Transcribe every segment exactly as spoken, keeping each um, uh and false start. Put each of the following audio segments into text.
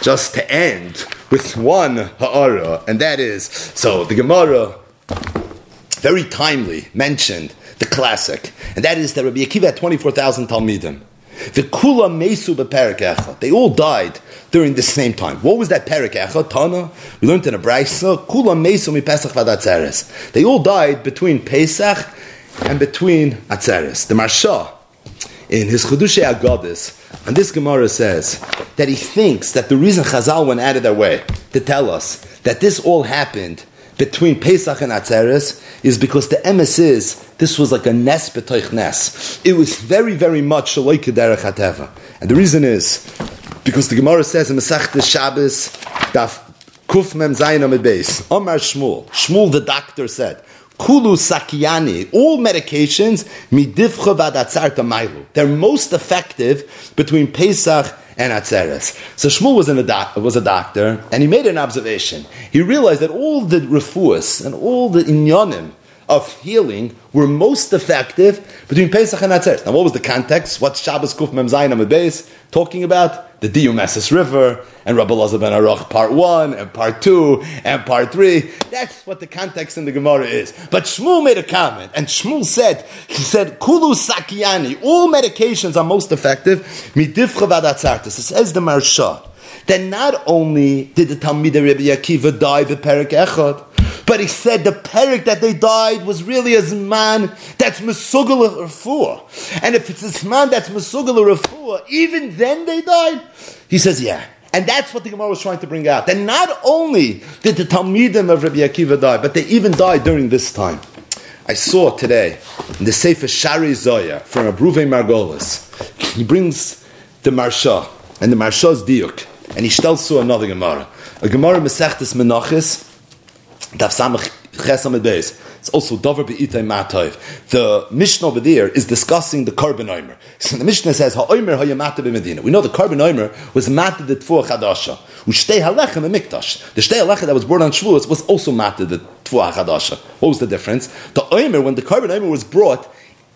just to end with one ha'ara, and that is, so the Gemara very timely mentioned the classic, and that is that Rabbi Akiva had twenty-four thousand Talmidim. The Kula Mesu bePerek Echad. They all died during the same time. What was that Perek Echad? Tana, we learned in a Braisa, Kula Mesu mi Pesach vad Atzeres. They all died between Pesach and between Atzeres. The Marsha, in his Chedushay Agadis, and this Gemara says that he thinks that the reason Chazal went out of their way to tell us that this all happened between Pesach and Atzeres is because the emes is this was like a nes b'toich nes. It was very, very much shaloi k'derech hateva. And the reason is because the Gemara says in Masechtas Shabbos, daf kuf mem zayin amid beis, Omar Shmuel, Shmuel the doctor said, Kulu sakiani, all medications, midivcha vad atzarta mailu. They're most effective between Pesach and Atzeres. So Shmuel was, in a doc- was a doctor, and he made an observation. He realized that all the refuas and all the inyanim of healing were most effective between Pesach and Atzeres. Now, what was the context? What's Shabbos Kuf Mem Zayin Amud Beis talking about? The Diyumesis River, and Rabbi Elazar ben Aruch part one, and part two, and part three. That's what the context in the Gemara is. But Shmuel made a comment, and Shmuel said, he said, Kulu Sakiani, all medications are most effective, midivcha vad atzartis. It says the Marsha. Then not only did the Talmidei Rabbi Akiva die the Perek Echad, but he said the Perek that they died was really a Zman that's Mesugel Refuah. And if it's a Zman that's Mesugel Refuah, even then they died? He says, yeah. And that's what the Gemara was trying to bring out. That not only did the Talmidim of Rabbi Akiva die, but they even died during this time. I saw today in the Sefer Shari Zoya from Abruvei Margolis. He brings the Marsha and the Marsha's Diuk, and he tells to another Gemara. A Gemara Masechtas Menachis, Daf Samach Chesam Beis. It's also Dover Be'itay Matayv. The Mishnah over there is discussing the Karban Omer. So the Mishnah says, Ha'omer ha'yamata b'Medina. We know the Karban Omer was mata the Tfuah Chadasha. Ushtei halechem b'mikdash. The Shtei halechem that was brought on Shavuos was also mata the Tfuah Chadasha. What was the difference? The Omer, when the Karban Omer was brought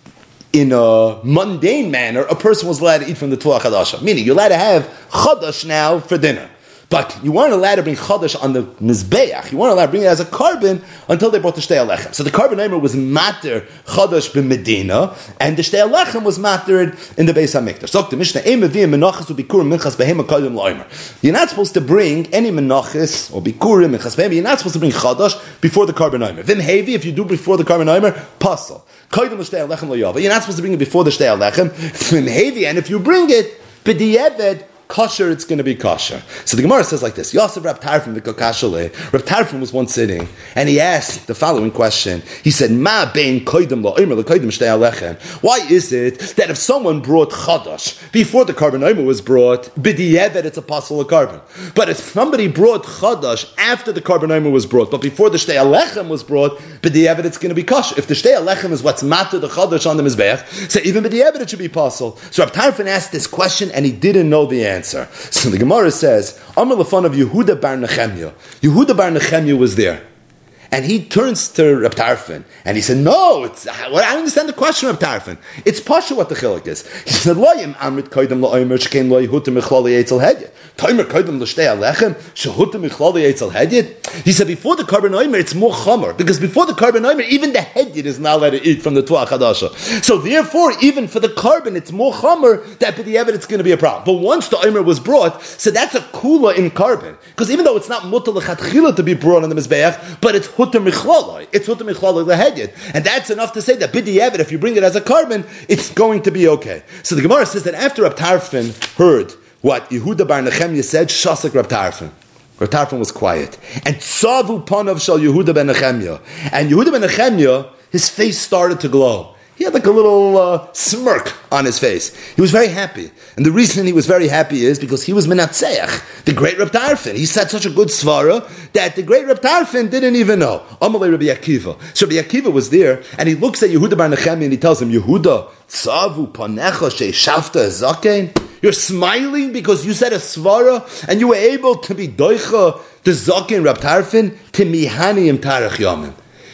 in a mundane manner, a person was allowed to eat from the Tfuah Chadasha. Meaning, you're allowed to have Chadash now for dinner. But you weren't allowed to bring Chadash on the Mizbeach. You weren't allowed to bring it as a carbon until they brought the Shtei Alechem. So the carbon Omer was matter Chadash b'Medina, and the Shtei Alechem was mattered in the Beis HaMikdash. So the Mishnah, Ein Meviyim Menachas u'Bikurim Minchas Behema Kodim L'Omer. You're not supposed to bring any Menachas or Bikurim Minchas Behema. You're not supposed to bring Chadash before the carbon Omer. Vim Hevi, if you do before the carbon Omer, Pasal. Kodim L'Shtei Alechem L'Yava. You're not supposed to bring it before the Shtei Alechem. Vim Hevi, and if you bring it, B'Di'eved, kosher, it's going to be kosher. So the Gemara says like this: Yosef Rab Tarfon the Kokashale. Rab Tarfon was once sitting, and he asked the following question. He said, "Ma bein koydem la'omer l'koydem shtei alechem." Why is it that if someone brought chadash before the carbon omer was brought, b'di'eved it's a possible carbon, but if somebody brought chadash after the carbon omer was brought, but before the shtei alechem was brought, b'di'eved it's going to be kosher. If the shtei alechem is what's matter the chadash on the mizbeach, so even b'di'eved it should be possible. So Rab Tarfon asked this question, and he didn't know the answer. Answer. So the Gemara says, Amar l'fan of Yehuda bar Nechemya. Yehuda bar Nechemya was there. And he turns to Reb Tarfon, and he said, no, it's, well, I understand the question, Reb Tarfon. It's Pasha what the chiluk is. He said, Loyim amrit koydem la'omer shekein lo yehuta michlali eitzel hedyet. Toimer koydem l'shtei alechem shehuta michlali eitzel hedyet. He said, before the carbon omer, it's more chomer, because before the carbon omer, even the hedyet is not allowed to eat from the tuah chadasha. So therefore, even for the carbon, it's more chomer, that for the evidence it's going to be a problem. But once the omer was brought, so that's a kula in carbon. Because even though it's not mutal l'chatchila to be brought on the mizbeach, but it's Hutter Michloloi. It's Hutter Michloloi Lehedyet. And that's enough to say that B'di'eved, if you bring it as a carbon, it's going to be okay. So the Gemara says that after Rab Tarfon heard what Yehuda bar Nechemya said, Shasek Rab Tarfon. Rab Tarfon was quiet. And Tzavu Panav Shal Yehuda ben Nechemya. And Yehuda ben Nechemya, his face started to glow. He had like a little uh, smirk on his face. He was very happy. And the reason he was very happy is because he was Menatzeach, the great Reb Tarfon. He said such a good svara that the great Reb Tarfon didn't even know. Amalei Rabbi Akiva. So Rabbi Akiva was there, and he looks at Yehuda bar Nechemya and he tells him, Yehuda, tzavu panecha she'shavta zaken? You're smiling because you said a svara and you were able to be doicha the zaken Reb Tarfon to mihaniyim tarach yamim.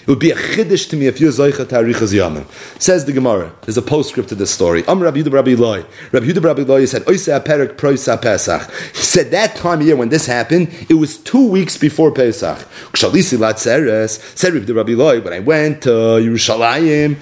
It would be a chiddush to me if you're Zoicha Tarichas Yamim. Says the Gemara. There's a postscript to this story. Am Rabbi Yehuda Rabbi Eloi. Rabbi Yehuda Rabbi Eloi said, Oisei HaPerek Proisa Pesach. He said that time of year when this happened, it was two weeks before Pesach. Kshalisi Latzeres, said Rabbi Yehuda Rabbi Eloi, when I went to Yerushalayim,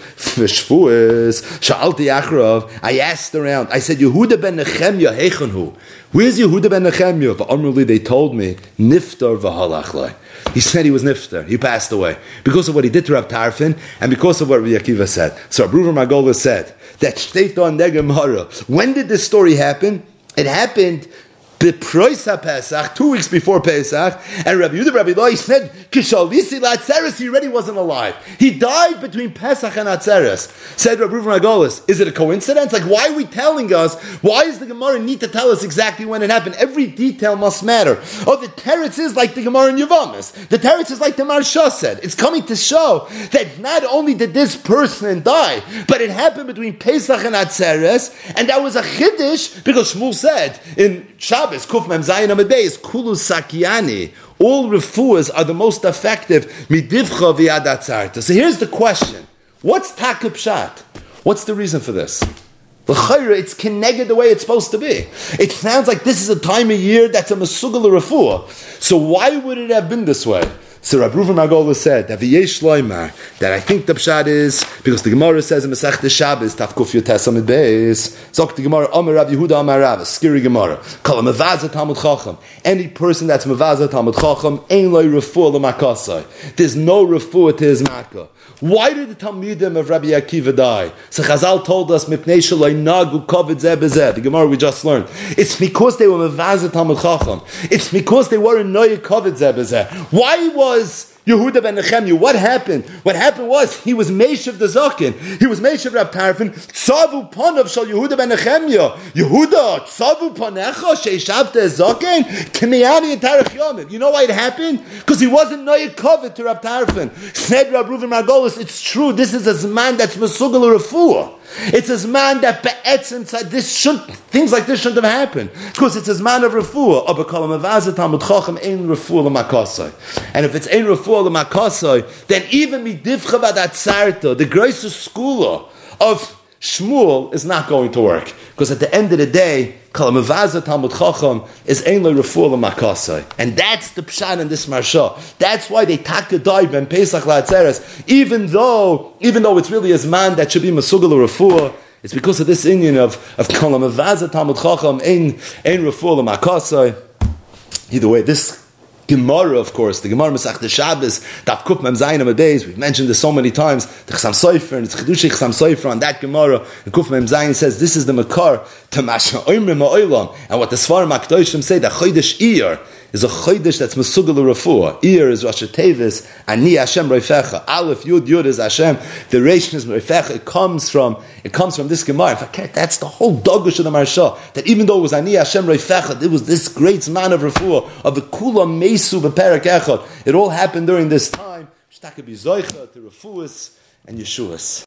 Shvuos, Sha'alti Achrov, I asked around, I said, Yehuda ben Nechemya, Heichonhu. Where's Yehuda ben Nechemya? V'amruli, they told me, Niftar v'halachlai. He said he was niftar. He passed away because of what he did to Rab Tarfon and because of what Rabbi Akiva said. So Rabbi Reuven Margolis said that Shteita on Gemara. When did this story happen? It happened B'Proisa Pesach, two weeks before Pesach, and Rabbi Yehuda Rabbi Eloi said, Kishalisi Latzeres, he already wasn't alive. He died between Pesach and Atzeres. Said Rabbi Reuven Margolis, is it a coincidence? Like, why are we telling us? Why is the Gemara need to tell us exactly when it happened? Every detail must matter. Oh, the teretz is like the Gemara in Yevamos. The teretz is like the Marsha said. It's coming to show that not only did this person die, but it happened between Pesach and Atzeres, and that was a chiddush because Shmuel said in Shabbos, Kuf Mem Zayin Amid Beis, Kulu Sakiani. All refuahs are the most effective. Midivcha v'yad atzarta. So here's the question: what's Taka Pshat? What's the reason for this? L'chayra, it's keneged the way it's supposed to be. It sounds like this is a time of year that's a mesugel refuah. So why would it have been this way? So Rabbi Reuven Margolis said that v'yesh loymar, that I think the pshat is because the Gemara says in Masechta Shabbos Taf Kuf Yotes Amid Beis, Zok the Gemara Amar Rabbi Yehuda Amar Rav, a scary Gemara. Kol mevaza Talmud Chacham. Any person that's mevaza Talmud Chacham ein loy refuah l'makasai. There's no refuah to his makkah. Why did the Talmidim of Rabbi Akiva die? So Chazal told us mipnei shaloi nagu kovid zeh bezeh. The Gemara we just learned. It's because they were mevaza Talmud Chacham. It's because they were in noy kovid zeh bezeh. Why was Yehuda ben Nechemya? What happened? What happened was he was Meishav the Zaken. He was Meishav Rab Tarfon. Tzavu panav shal Yehuda ben Nechemya. Yehuda, tzavu panecha sheishavte Zaken k'miyani Tarech Yomim. You know why it happened? Because he wasn't noyed kovet to Rab Tarfon. Said Rab Reuven Margolis, it's true. This is a man that's mesugel refuah. It's a man that be'etzim said this shouldn't, things like this shouldn't have happened because it's a man of refuah. And if it's ein refuah l'makasai, then even midivcha v'adatzarta, the greatest school of Shmuel is not going to work because at the end of the day, kol mevaza Talmud Chacham is ein lo refuah l'makasai, and that's the pshat in this marsha. That's why they taka died ben Pesach la'atzeres, even though even though it's really a man that should be mesugel refuah. It's because of this union of of kol mevaza Talmud Chacham ein ein refuah l'makasai. Either way, this Gemara, of course, the Gemara Masechta Shabbos, Daf Kuf Mem Zayin Amid Beis, we've mentioned this so many times, the Chasam Sofer, and it's Chidushi Chasam Sofer on that Gemara, the Kuf Mem Zayin says, this is the Makar, to Masha Oimrim Ha'olam, and what the Sfarim HaKadoshim say, that Chodesh Iyar is a Chodesh that's Mesugel Refuah. Iyar is Rosh Tevis, Ani Hashem Reifecha, Aleph Yud Yud is Hashem, the Reish is Reifecha, it comes from, it comes from this Gemara. In fact, that's the whole Dogush of the Marsha, that even though it was Ani Hashem Reifecha, it was this great man of Refuah, of the Kula Mesu B'Perek Echad. It all happened during this time. Shtaka B'Zoicha, to Refuahs and Yeshuas.